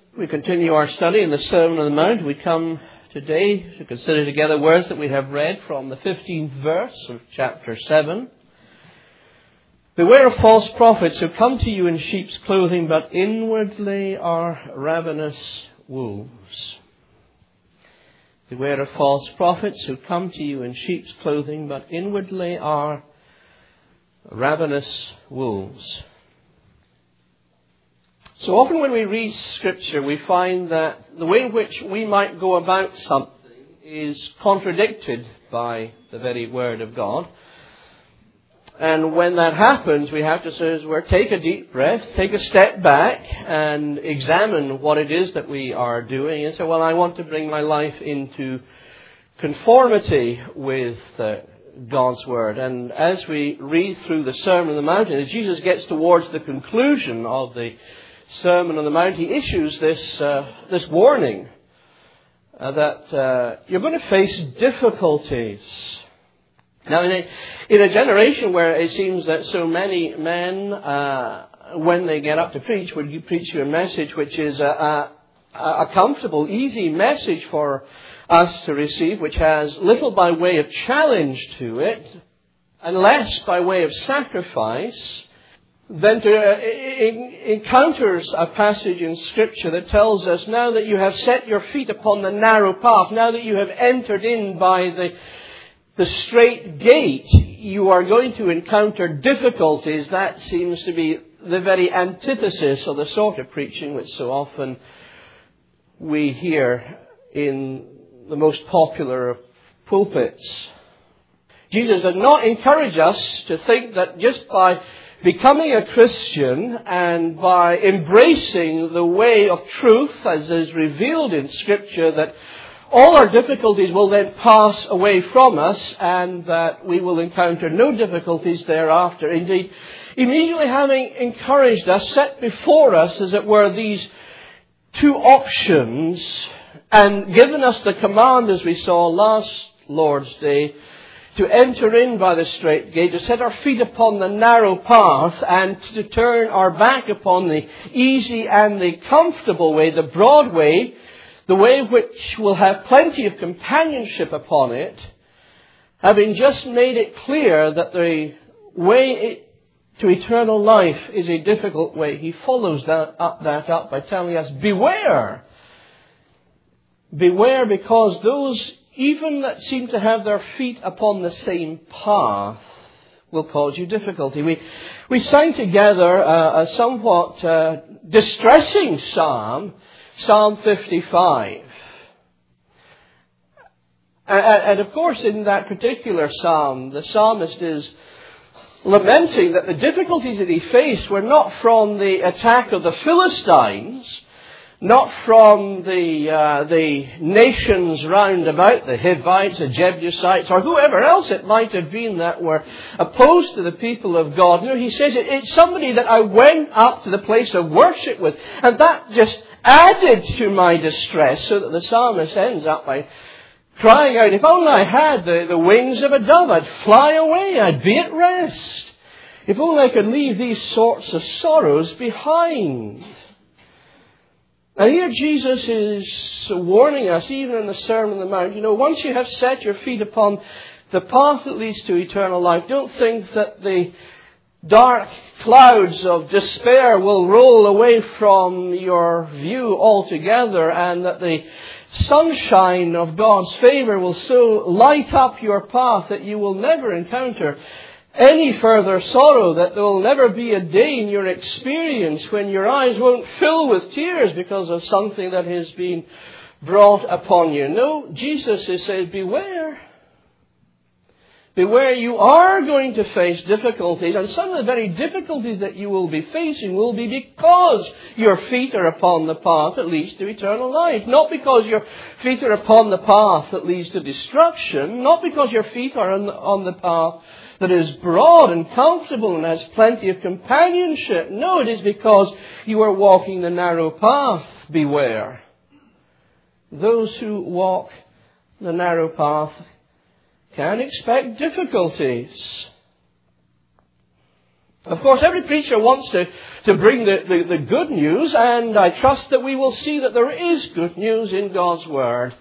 We continue our study in the Sermon on the Mount. We come today to consider together words that we have read from the 15th verse of chapter 7. Beware of false prophets who come to you in sheep's clothing, but inwardly are ravenous wolves. Beware of false prophets who come to you in sheep's clothing, but inwardly are ravenous wolves. So often when we read Scripture, we find that the way in which we might go about something is contradicted by the very Word of God. And when that happens, we have to take a deep breath, take a step back, and examine what it is that we are doing. And say, well, I want to bring my life into conformity with God's Word. And as we read through the Sermon on the Mount, as Jesus gets towards the conclusion of the Sermon on the Mount, he issues this warning that you're going to face difficulties. Now, in a generation where it seems that so many men, when they get up to preach, would you preach you a message which is a comfortable, easy message for us to receive, which has little by way of challenge to it, and less by way of sacrifice, then encounters a passage in Scripture that tells us, now that you have set your feet upon the narrow path, now that you have entered in by the straight gate, you are going to encounter difficulties. That seems to be the very antithesis of the sort of preaching which so often we hear in the most popular of pulpits. Jesus did not encourage us to think that just by becoming a Christian and by embracing the way of truth as is revealed in Scripture, that all our difficulties will then pass away from us and that we will encounter no difficulties thereafter. Indeed, immediately having encouraged us, set before us, as it were, these two options, and given us the command, as we saw last Lord's Day, to enter in by the straight gate, to set our feet upon the narrow path, and to turn our back upon the easy and the comfortable way, the broad way, the way which will have plenty of companionship upon it. Having just made it clear that the way to eternal life is a difficult way, he follows that up by telling us, beware. Beware, because those even that seem to have their feet upon the same path will cause you difficulty. We sang together a somewhat distressing psalm, Psalm 55. And of course, in that particular psalm, the psalmist is lamenting that the difficulties that he faced were not from the attack of the Philistines, not from the nations round about, the Hivites, the Jebusites, or whoever else it might have been that were opposed to the people of God. No, he says it's somebody that I went up to the place of worship with, and that just added to my distress, so that the psalmist ends up by crying out, if only I had the wings of a dove, I'd fly away, I'd be at rest. If only I could leave these sorts of sorrows behind. And here Jesus is warning us, even in the Sermon on the Mount, once you have set your feet upon the path that leads to eternal life, don't think that the dark clouds of despair will roll away from your view altogether, and that the sunshine of God's favor will so light up your path that you will never encounter any further sorrow, that there will never be a day in your experience when your eyes won't fill with tears because of something that has been brought upon you. No, Jesus has said, beware. Beware, you are going to face difficulties, and some of the very difficulties that you will be facing will be because your feet are upon the path that leads to eternal life. Not because your feet are upon the path that leads to destruction, not because your feet are on the path that is broad and comfortable and has plenty of companionship. No, it is because you are walking the narrow path. Beware. Those who walk the narrow path can expect difficulties. Of course, every preacher wants to bring the good news, and I trust that we will see that there is good news in God's Word.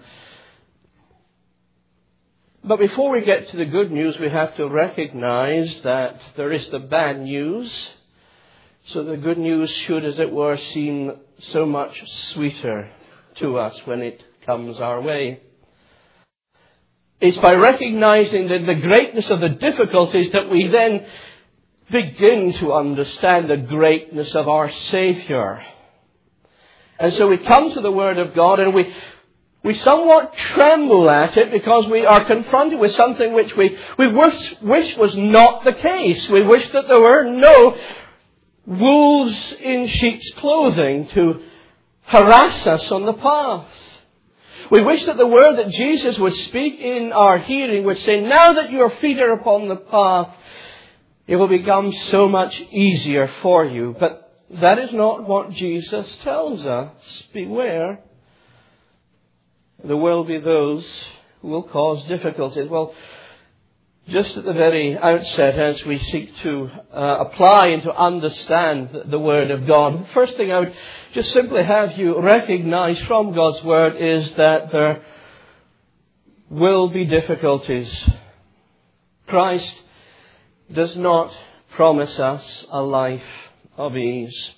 But before we get to the good news, we have to recognize that there is the bad news. So the good news should, as it were, seem so much sweeter to us when it comes our way. It's by recognizing the greatness of the difficulties that we then begin to understand the greatness of our Savior. And so we come to the Word of God and we somewhat tremble at it because we are confronted with something which we wish was not the case. We wish that there were no wolves in sheep's clothing to harass us on the path. We wish that the word that Jesus would speak in our hearing would say, now that your feet are upon the path, it will become so much easier for you. But that is not what Jesus tells us. Beware. There will be those who will cause difficulties. Well, just at the very outset, as we seek to apply and to understand the Word of God, the first thing I would just simply have you recognize from God's Word is that there will be difficulties. Christ does not promise us a life of ease.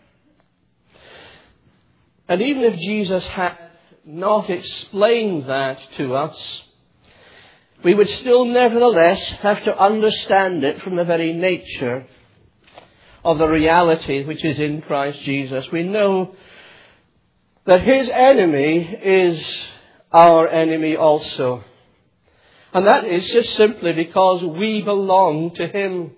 And even if Jesus had not explained that to us, we would still nevertheless have to understand it from the very nature of the reality which is in Christ Jesus. We know that His enemy is our enemy also. And that is just simply because we belong to Him.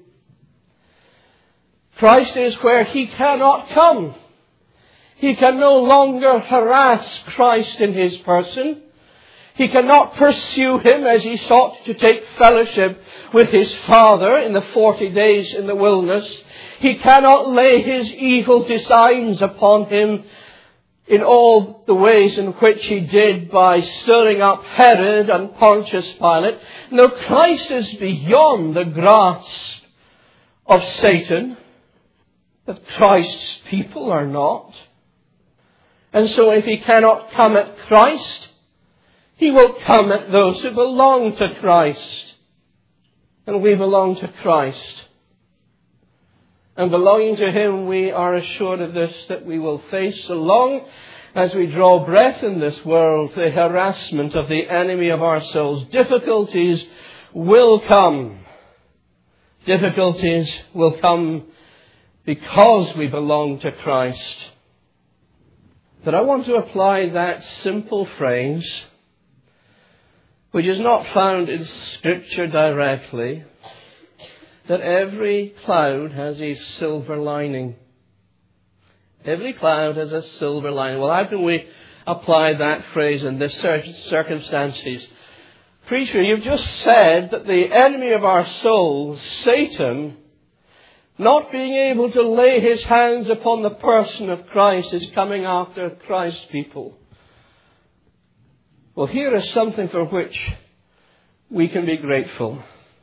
Christ is where He cannot come. He can no longer harass Christ in His person. He cannot pursue Him as He sought to take fellowship with His Father in the 40 days in the wilderness. He cannot lay His evil designs upon Him in all the ways in which He did by stirring up Herod and Pontius Pilate. No, Christ is beyond the grasp of Satan, but Christ's people are not. And so if He cannot come at Christ, He will come at those who belong to Christ. And we belong to Christ. And belonging to Him, we are assured of this, that we will face, so long as we draw breath in this world, the harassment of the enemy of our souls. Difficulties will come. Difficulties will come because we belong to Christ. But I want to apply that simple phrase, which is not found in Scripture directly, that every cloud has a silver lining. Every cloud has a silver lining. Well, how can we apply that phrase in this circumstances? Preacher, you've just said that the enemy of our souls, Satan, not being able to lay his hands upon the person of Christ, is coming after Christ's people. Well, here is something for which we can be grateful.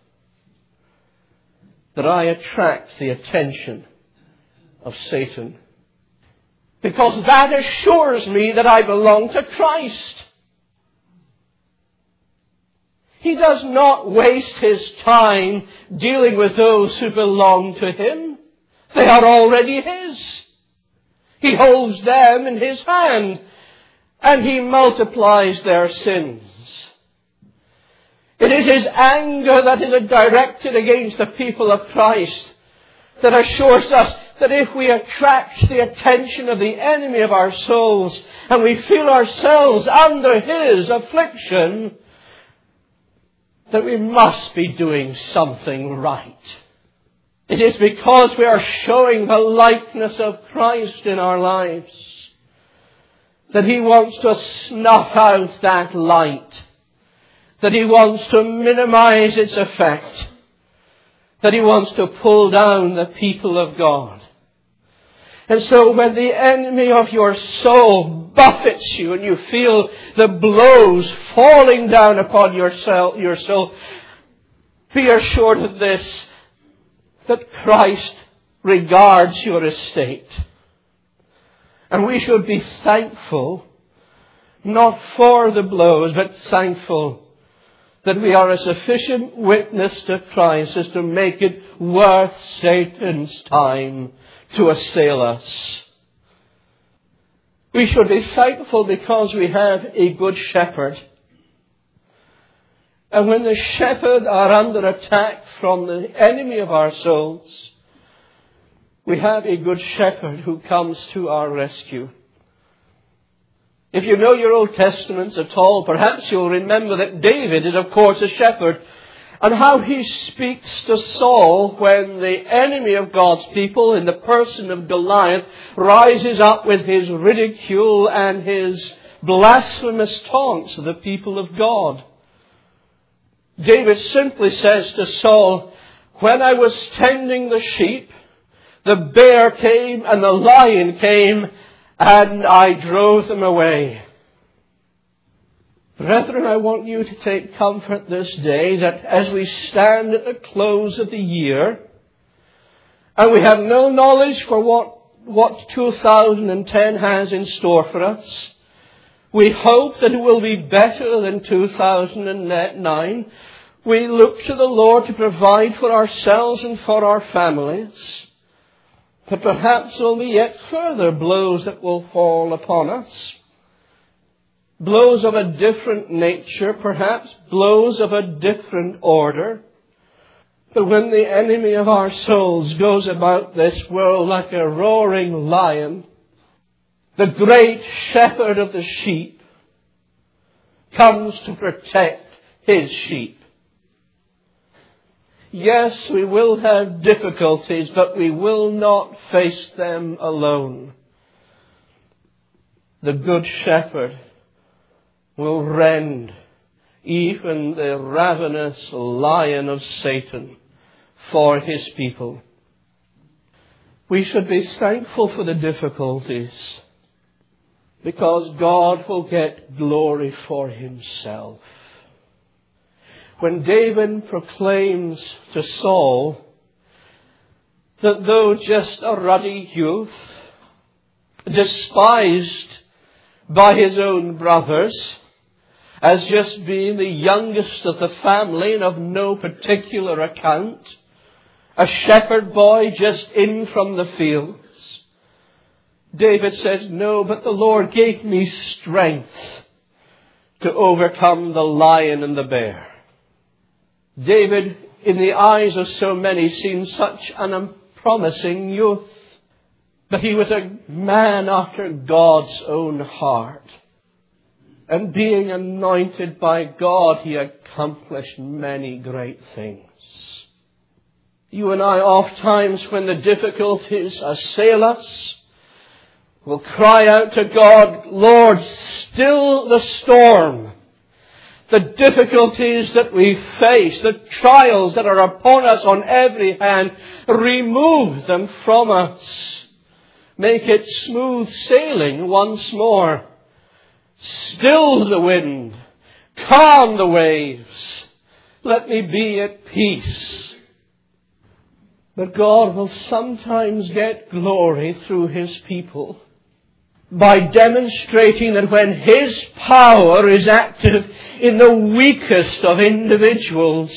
That I attract the attention of Satan. Because that assures me that I belong to Christ. He does not waste His time dealing with those who belong to Him. They are already His. He holds them in His hand. And He multiplies their sins. It is His anger that is directed against the people of Christ that assures us that if we attract the attention of the enemy of our souls and we feel ourselves under his affliction, that we must be doing something right. It is because we are showing the likeness of Christ in our lives that He wants to snuff out that light, that He wants to minimize its effect, that He wants to pull down the people of God. And so when the enemy of your soul buffets you and you feel the blows falling down upon your soul, be assured of this, that Christ regards your estate. And we should be thankful, not for the blows, but thankful that we are a sufficient witness to Christ as to make it worth Satan's time to assail us. We should be thankful because we have a good shepherd. And when the shepherd are under attack from the enemy of our souls, we have a good shepherd who comes to our rescue. If you know your Old Testaments at all, perhaps you'll remember that David is, of course, a shepherd, and how he speaks to Saul when the enemy of God's people, in the person of Goliath, rises up with his ridicule and his blasphemous taunts of the people of God. David simply says to Saul, "When I was tending the sheep, the bear came and the lion came, and I drove them away." Brethren, I want you to take comfort this day that as we stand at the close of the year, and we have no knowledge for what 2010 has in store for us, we hope that it will be better than 2009. We look to the Lord to provide for ourselves and for our families. But perhaps there will be yet further blows that will fall upon us. Blows of a different nature, perhaps blows of a different order. But when the enemy of our souls goes about this world like a roaring lion, the great shepherd of the sheep comes to protect his sheep. Yes, we will have difficulties, but we will not face them alone. The good shepherd will rend even the ravenous lion of Satan for his people. We should be thankful for the difficulties, because God will get glory for himself. When David proclaims to Saul that though just a ruddy youth, despised by his own brothers, as just being the youngest of the family and of no particular account, a shepherd boy just in from the fields, David says, "No, but the Lord gave me strength to overcome the lion and the bear." David, in the eyes of so many, seemed such an unpromising youth. But he was a man after God's own heart. And being anointed by God, he accomplished many great things. You and I, oft times when the difficulties assail us, will cry out to God, "Lord, still the storm." The difficulties that we face, the trials that are upon us on every hand, remove them from us. Make it smooth sailing once more. Still the wind, calm the waves. Let me be at peace. But God will sometimes get glory through his people by demonstrating that when his power is active in the weakest of individuals,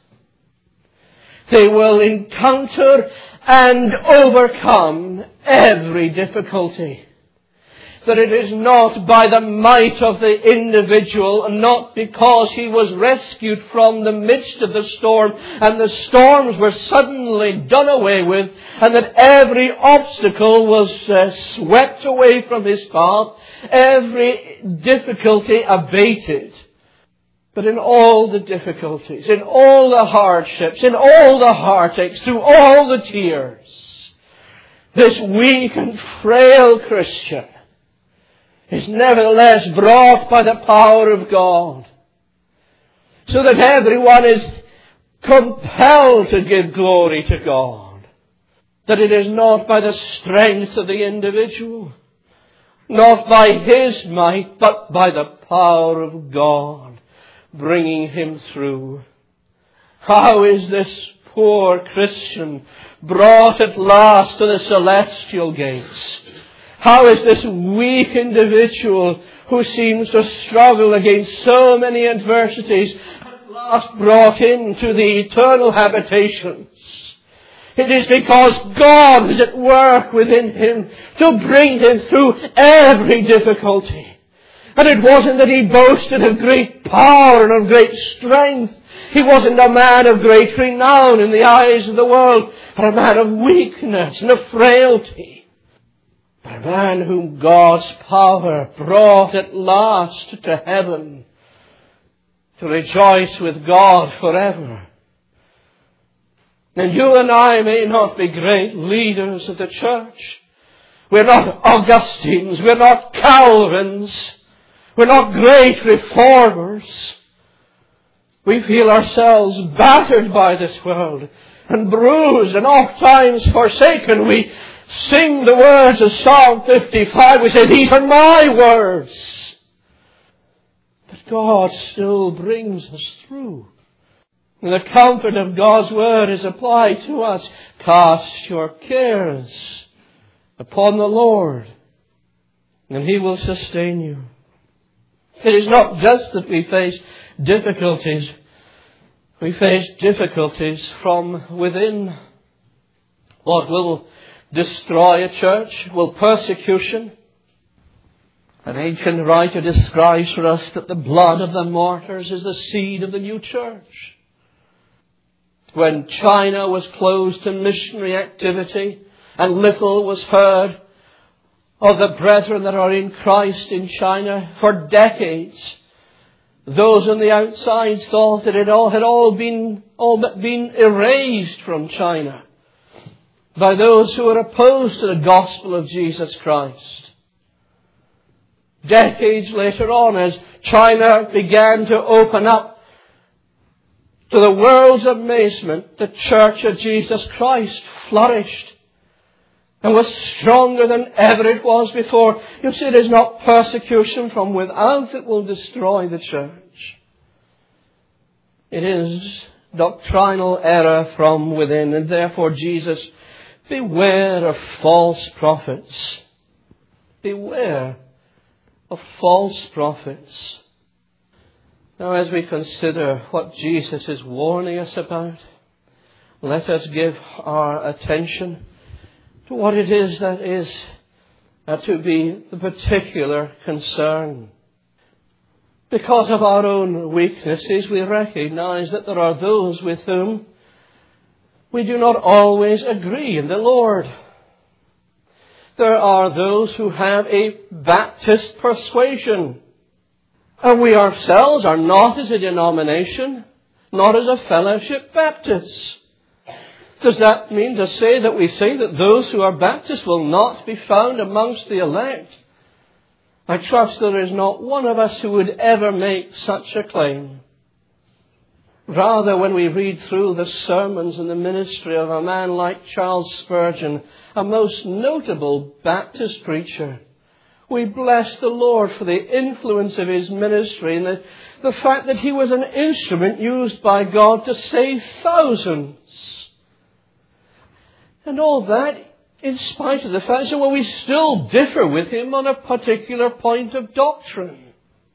they will encounter and overcome every difficulty. That it is not by the might of the individual, not because he was rescued from the midst of the storm and the storms were suddenly done away with, and that every obstacle was swept away from his path, every difficulty abated. But in all the difficulties, in all the hardships, in all the heartaches, through all the tears, this weak and frail Christian is nevertheless brought by the power of God, so that everyone is compelled to give glory to God. That it is not by the strength of the individual, not by his might, but by the power of God bringing him through. How is this poor Christian brought at last to the celestial gates? How is this weak individual who seems to struggle against so many adversities at last brought into the eternal habitations? It is because God is at work within him to bring him through every difficulty. And it wasn't that he boasted of great power and of great strength. He wasn't a man of great renown in the eyes of the world, but a man of weakness and of frailty. But a man whom God's power brought at last to heaven to rejoice with God forever. And you and I may not be great leaders of the church. We're not Augustines. We're not Calvins. We're not great reformers. We feel ourselves battered by this world and bruised and oft times forsaken. We sing the words of Psalm 55. We say, these are my words. But God still brings us through. And the comfort of God's word is applied to us. Cast your cares upon the Lord, and he will sustain you. It is not just that we face difficulties. We face difficulties from within. What will destroy a church? Will persecution? An ancient writer describes for us that the blood of the martyrs is the seed of the new church. When China was closed to missionary activity and little was heard of the brethren that are in Christ in China for decades, those on the outside thought that it had all but been erased from China by those who were opposed to the gospel of Jesus Christ. Decades later on, as China began to open up, to the world's amazement, the Church of Jesus Christ flourished and was stronger than ever it was before. You see, it is not persecution from without that will destroy the church. It is doctrinal error from within. And therefore, Jesus, beware of false prophets. Beware of false prophets. Now, as we consider what Jesus is warning us about, let us give our attention to what it is that is to be the particular concern. Because of our own weaknesses, we recognize that there are those with whom we do not always agree in the Lord. There are those who have a Baptist persuasion. And we ourselves are not as a denomination, not as a fellowship Baptists. Does that mean to say that we say that those who are Baptists will not be found amongst the elect? I trust there is not one of us who would ever make such a claim. Rather, when we read through the sermons and the ministry of a man like Charles Spurgeon, a most notable Baptist preacher, we bless the Lord for the influence of his ministry and the fact that he was an instrument used by God to save thousands. And all that in spite of the fact that we still differ with him on a particular point of doctrine.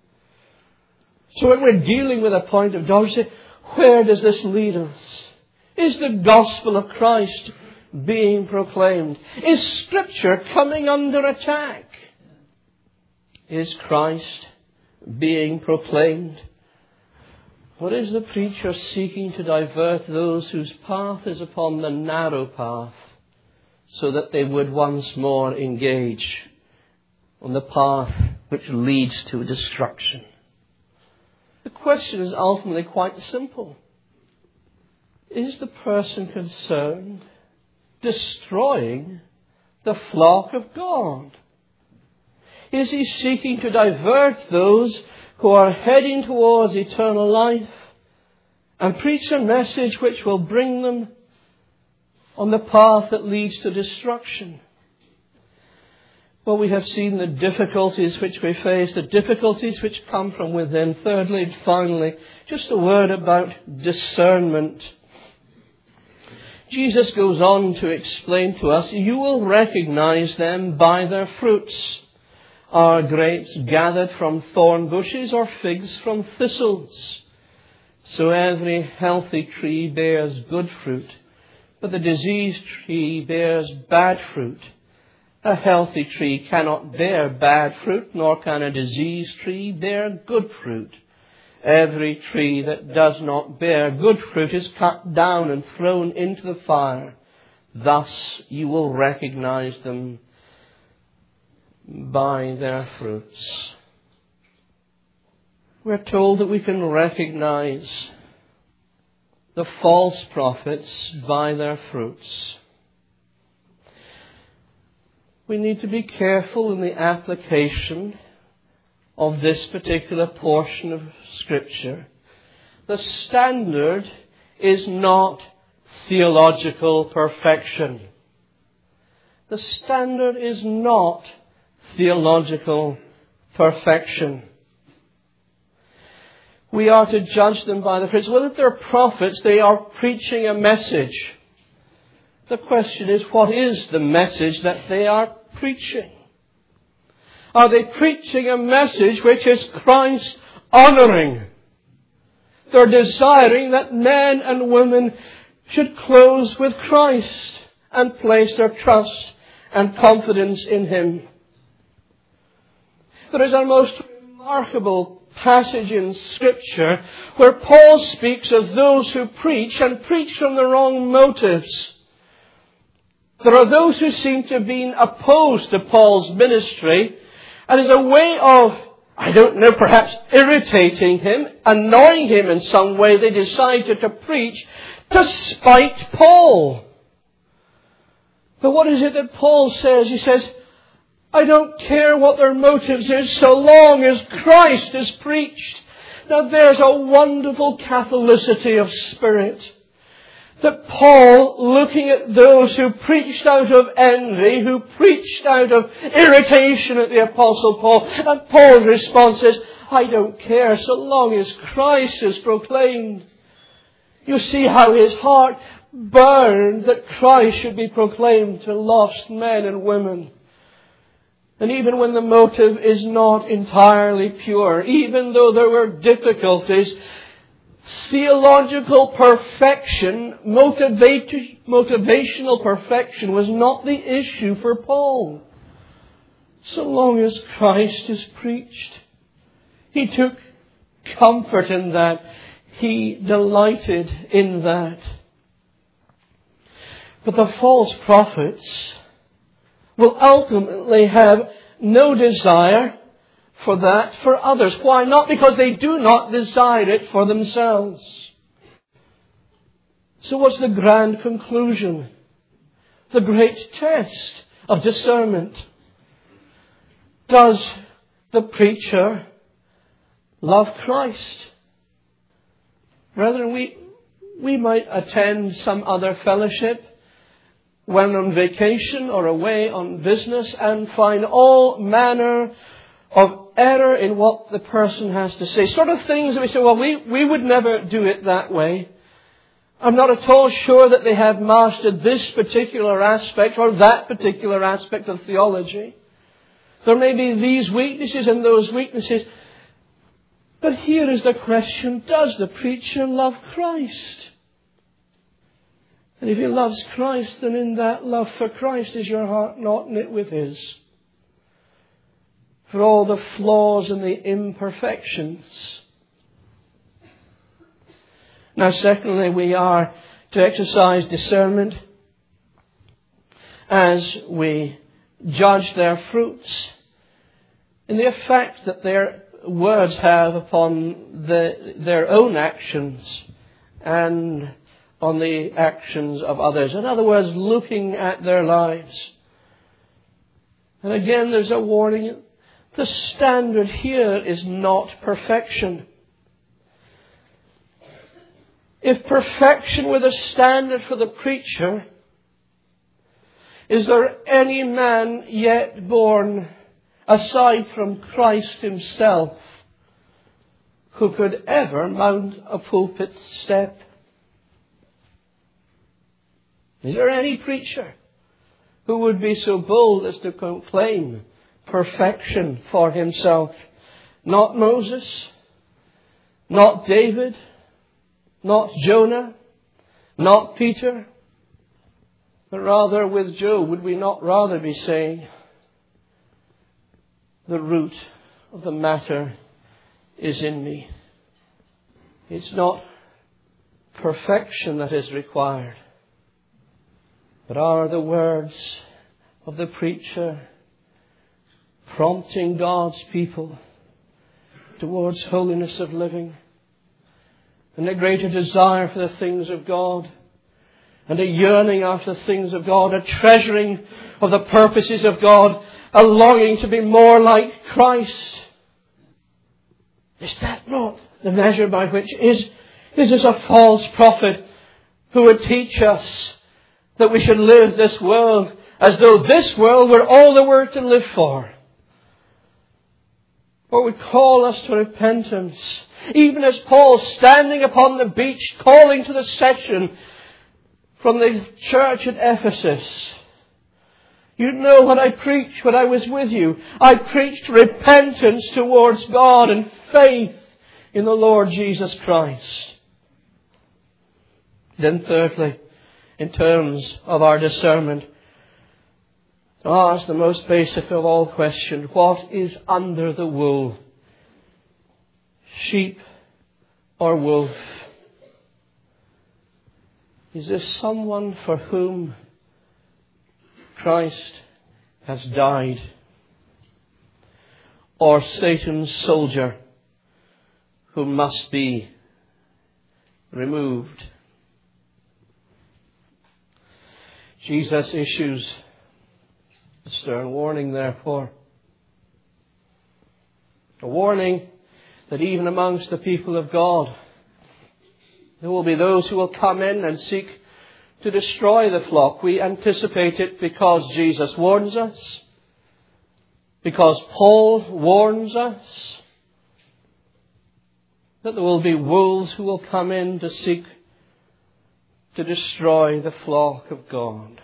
So when we're dealing with a point of doctrine, where does this lead us? Is the gospel of Christ being proclaimed? Is Scripture coming under attack? Is Christ being proclaimed? Or is the preacher seeking to divert those whose path is upon the narrow path so that they would once more engage on the path which leads to destruction? The question is ultimately quite simple. Is the person concerned destroying the flock of God? Is he seeking to divert those who are heading towards eternal life and preach a message which will bring them on the path that leads to destruction? Well, we have seen the difficulties which we face, the difficulties which come from within. Thirdly and finally, just a word about discernment. Jesus goes on to explain to us, you will recognize them by their fruits. Are grapes gathered from thorn bushes or figs from thistles? So every healthy tree bears good fruit, but the diseased tree bears bad fruit. A healthy tree cannot bear bad fruit, nor can a diseased tree bear good fruit. Every tree that does not bear good fruit is cut down and thrown into the fire. Thus you will recognize them by their fruits. We're told that we can recognize the false prophets by their fruits. We need to be careful in the application of this particular portion of Scripture. The standard is not theological perfection. The standard is not theological perfection. We are to judge them by the fruits. Well, if they're prophets, they are preaching a message. The question is, what is the message that they are preaching? Are they preaching a message which is Christ-honoring? They're desiring that men and women should close with Christ and place their trust and confidence in Him. There is a most remarkable passage in Scripture where Paul speaks of those who preach and preach from the wrong motives. There are those who seem to have been opposed to Paul's ministry, and as a way of, I don't know, perhaps irritating him, annoying him in some way, they decided to preach to spite Paul. But what is it that Paul says? He says, I don't care what their motives is so long as Christ is preached. Now there's a wonderful Catholicity of spirit. That Paul, looking at those who preached out of envy, who preached out of irritation at the Apostle Paul, and Paul's response is, I don't care so long as Christ is proclaimed. You see how his heart burned that Christ should be proclaimed to lost men and women. And even when the motive is not entirely pure, even though there were difficulties, theological perfection, motivational perfection was not the issue for Paul. So long as Christ is preached, he took comfort in that. He delighted in that. But the false prophets will ultimately have no desire for that for others. Why? Not because they do not desire it for themselves. So what's the grand conclusion? The great test of discernment. Does the preacher love Christ? Brethren, we might attend some other fellowship when on vacation or away on business and find all manner of error in what the person has to say. Sort of things that we say, well, we would never do it that way. I'm not at all sure that they have mastered this particular aspect or that particular aspect of theology. There may be these weaknesses and those weaknesses. But here is the question, does the preacher love Christ? And if he loves Christ, then in that love for Christ is your heart not knit with his. For all the flaws and the imperfections. Now, secondly, we are to exercise discernment as we judge their fruits in the effect that their words have upon their own actions and on the actions of others. In other words, looking at their lives. And again, there's a warning. The standard here is not perfection. If perfection were the standard for the preacher, is there any man yet born aside from Christ himself who could ever mount a pulpit step? Is there any preacher who would be so bold as to proclaim perfection for himself? Not Moses, not David, not Jonah, not Peter, but rather with Job, would we not rather be saying, the root of the matter is in me. It's not perfection that is required, but are the words of the preacher prompting God's people towards holiness of living and a greater desire for the things of God and a yearning after the things of God, a treasuring of the purposes of God, a longing to be more like Christ. Is that not the measure by which is this a false prophet who would teach us that we should live this world as though this world were all there were to live for? Or would call us to repentance, even as Paul, standing upon the beach, calling to the session from the church at Ephesus. You know what I preached when I was with you. I preached repentance towards God and faith in the Lord Jesus Christ. Then thirdly, in terms of our discernment, to ask the most basic of all questions, what is under the wool? Sheep or wolf? Is this someone for whom Christ has died? Or Satan's soldier who must be removed? Jesus issues a stern warning, therefore. A warning that even amongst the people of God, there will be those who will come in and seek to destroy the flock. We anticipate it because Jesus warns us, because Paul warns us, that there will be wolves who will come in to seek to destroy the flock of God.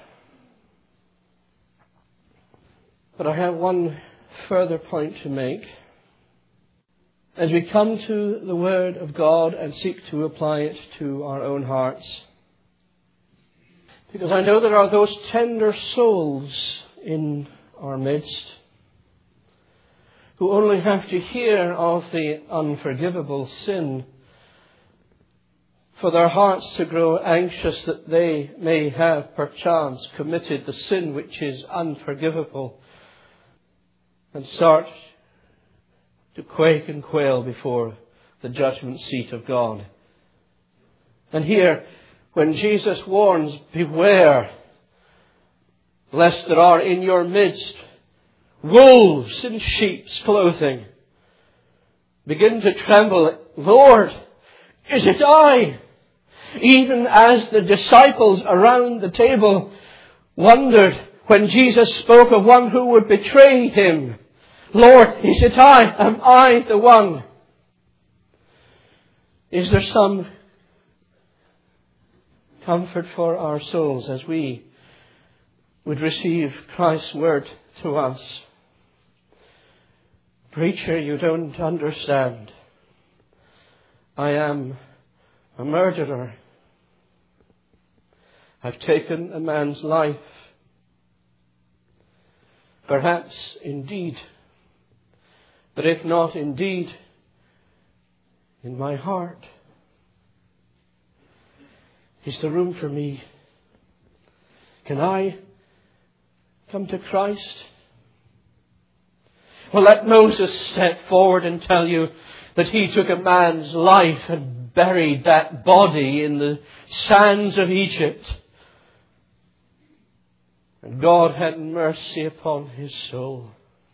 But I have one further point to make. As we come to the Word of God and seek to apply it to our own hearts, because I know there are those tender souls in our midst who only have to hear of the unforgivable sin for their hearts to grow anxious that they may have perchance committed the sin which is unforgivable, and start to quake and quail before the judgment seat of God. And here, when Jesus warns, beware lest there are in your midst wolves in sheep's clothing, begin to tremble, Lord, is it I? Even as the disciples around the table wondered when Jesus spoke of one who would betray him, Lord, is it I? Am I the one? Is there some comfort for our souls as we would receive Christ's word to us? Preacher, you don't understand. I am a murderer. I've taken a man's life. Perhaps indeed, but if not indeed, in my heart, is there room for me? Can I come to Christ? Well, let Moses step forward and tell you that he took a man's life and buried that body in the sands of Egypt. And God had mercy upon his soul.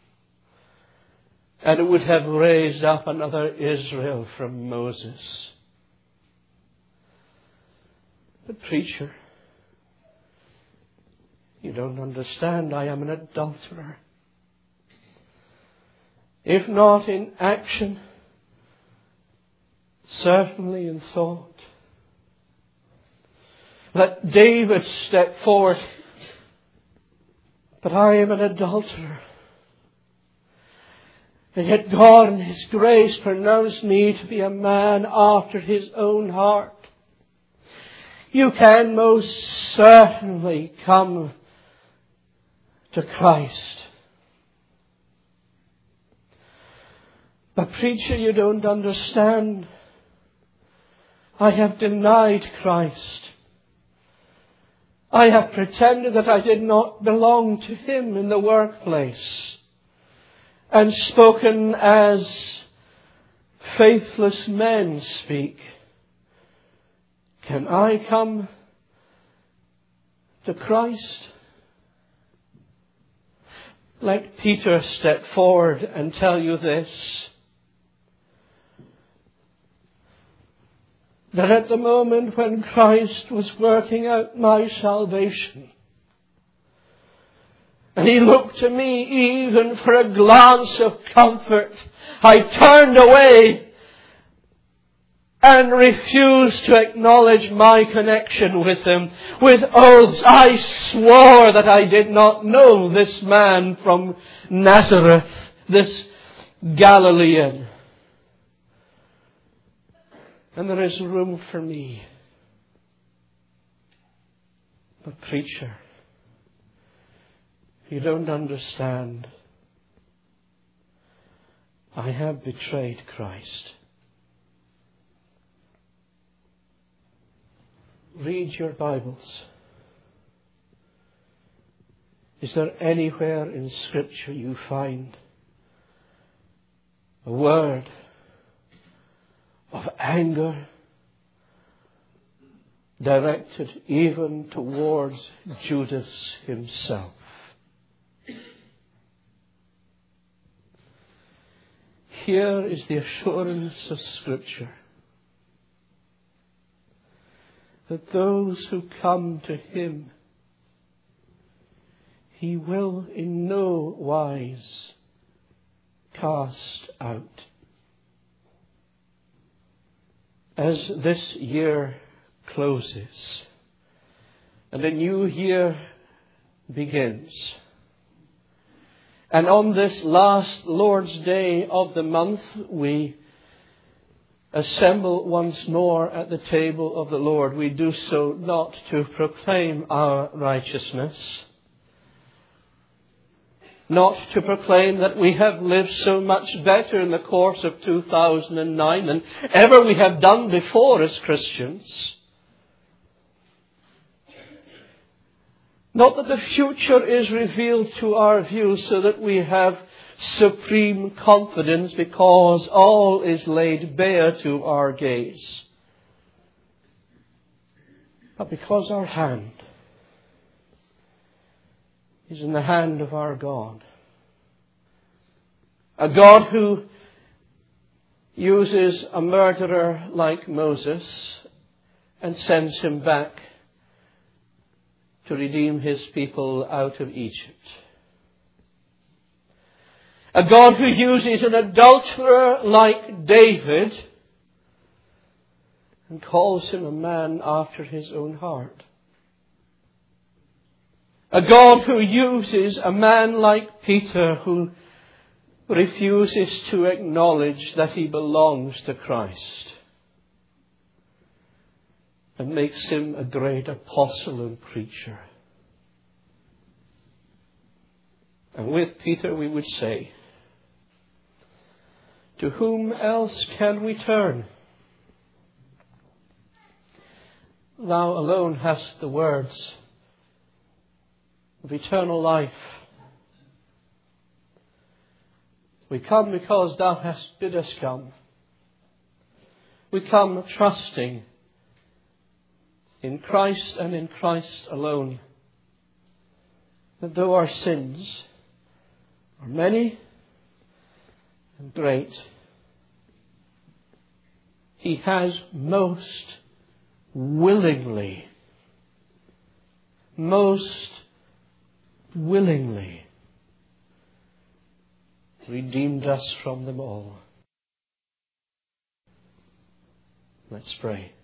And it would have raised up another Israel from Moses. But preacher, you don't understand. I am an adulterer. If not in action, certainly in thought. Let David step forward. But I am an adulterer. And yet God in His grace pronounced me to be a man after His own heart. You can most certainly come to Christ. But preacher, you don't understand. I have denied Christ. I have pretended that I did not belong to Him in the workplace, and spoken as faithless men speak. Can I come to Christ? Let Peter step forward and tell you this, that at the moment when Christ was working out my salvation, and He looked to me even for a glance of comfort, I turned away and refused to acknowledge my connection with Him. With oaths I swore that I did not know this man from Nazareth, this Galilean. And there is room for me. But preacher, you don't understand. I have betrayed Christ. Read your Bibles. Is there anywhere in Scripture you find a word of anger directed even towards Judas himself? Here is the assurance of Scripture that those who come to Him, He will in no wise cast out. As this year closes and a new year begins, and on this last Lord's Day of the month we assemble once more at the table of the Lord, we do so not to proclaim our righteousness, not to proclaim that we have lived so much better in the course of 2009 than ever we have done before as Christians. Not that the future is revealed to our view so that we have supreme confidence because all is laid bare to our gaze, but because our hand is in the hand of our God. A God who uses a murderer like Moses and sends him back to redeem His people out of Egypt. A God who uses an adulterer like David and calls him a man after His own heart. A God who uses a man like Peter who refuses to acknowledge that he belongs to Christ and makes him a great apostle and preacher. And with Peter we would say, to whom else can we turn? Thou alone hast the words of eternal life. We come because Thou hast bid us come. We come trusting in Christ and in Christ alone, that though our sins are many and great, He has most willingly redeemed us from them all. Let's pray.